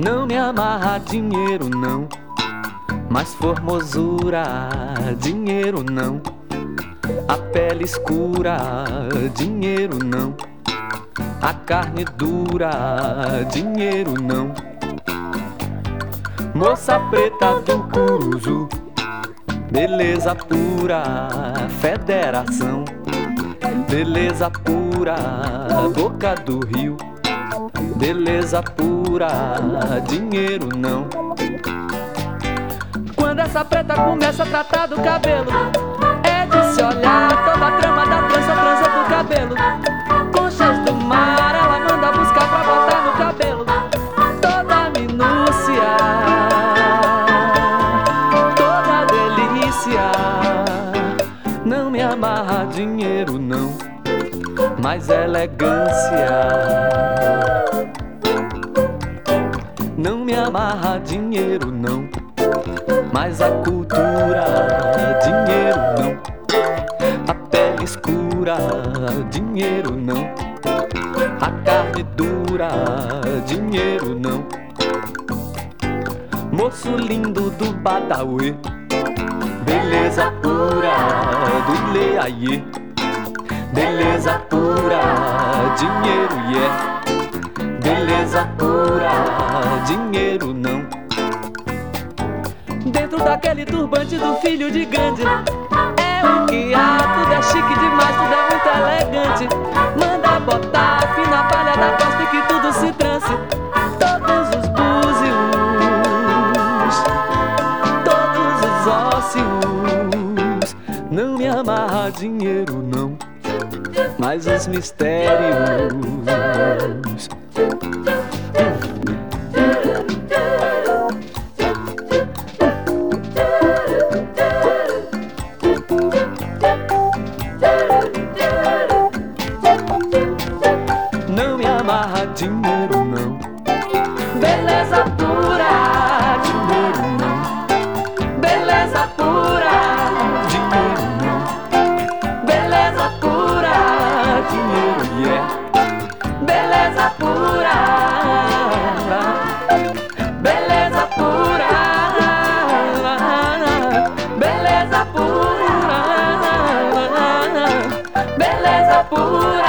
Não me amarra dinheiro não, mas formosura, dinheiro não. A pele escura, dinheiro não. A carne dura, dinheiro não. Moça preta do Curuzu, beleza pura, federação. Beleza pura, boca do rio. Beleza pura, dinheiro não. Quando essa preta começa a tratar do cabelo, é de se olhar toda a trama da trança, trança do cabelo. Conchas do mar, ela manda buscar pra botar no cabelo. Toda a minúcia, toda a delícia. Não me amarra dinheiro não, mas elegância. Não me amarra dinheiro não, mas a cultura, dinheiro não. A pele escura, dinheiro não. A carne dura, dinheiro não. Moço lindo do Badawi, beleza pura do Leaie. Beleza pura, dinheiro yeah. Beleza pura, dinheiro não. Dentro daquele turbante do filho de Gandhi, é o que há, tudo é chique demais, tudo é muito elegante. Manda botar a fina palha da costa e que tudo se trance. Todos os búzios, todos os ósseos. Não me amarra dinheiro não, mas os mistérios. Não me amarra dinheiro não, beleza pura, dinheiro não. Beleza pura, dinheiro não. Beleza pura, dinheiro yeah. Beleza pura, beleza pura, beleza pura, beleza pura.